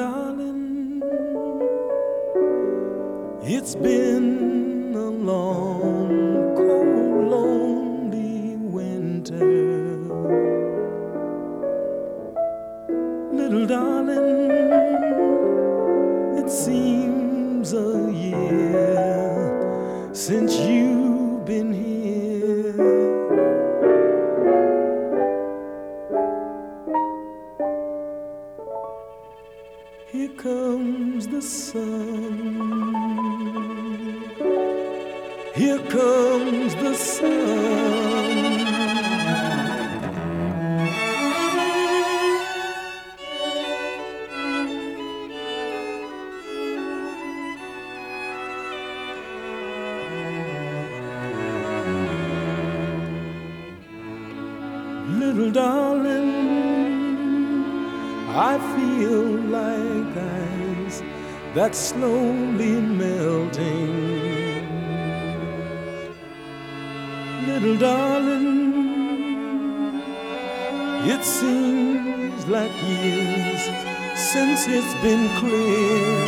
darling, it's been a long, cold, lonely winter. Little darling, it seems a year since you've been here. Here comes the sun. Here comes the sun. Little darling, I feel like ice that's slowly melting. Little darling, it seems like years since it's been clear.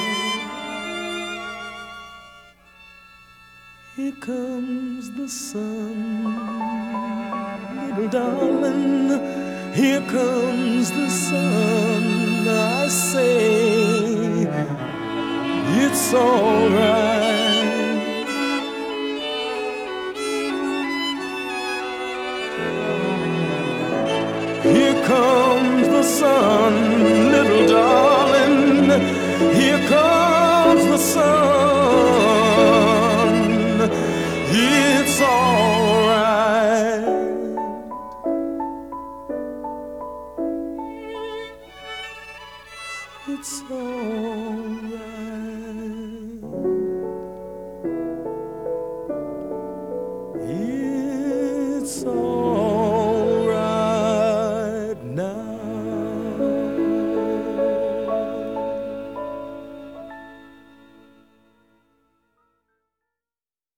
Here comes the sun. Little darling, here comes the sun. I say it's all right.